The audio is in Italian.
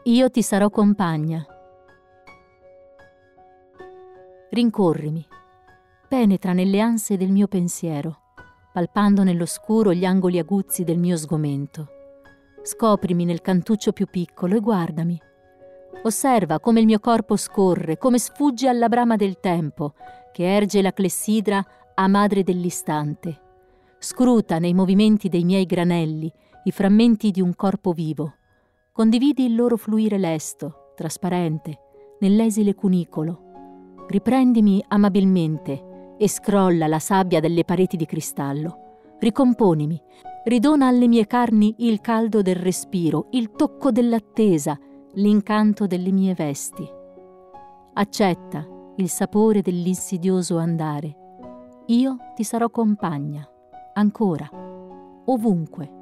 Io ti sarò compagna. Rincorrimi, penetra nelle anse del mio pensiero, palpando nell'oscuro gli angoli aguzzi del mio sgomento. Scoprimi nel cantuccio più piccolo e guardami. Osserva come il mio corpo scorre, come sfugge alla brama del tempo, che erge la clessidra a madre dell'istante. Scruta nei movimenti dei miei granelli i frammenti di un corpo vivo. Condividi il loro fluire lesto, trasparente, nell'esile cunicolo. Riprendimi amabilmente e scrolla la sabbia delle pareti di cristallo. Ricomponimi, ridona alle mie carni il caldo del respiro, il tocco dell'attesa, l'incanto delle mie vesti. Accetta il sapore dell'insidioso andare. Io ti sarò compagna, ancora, ovunque.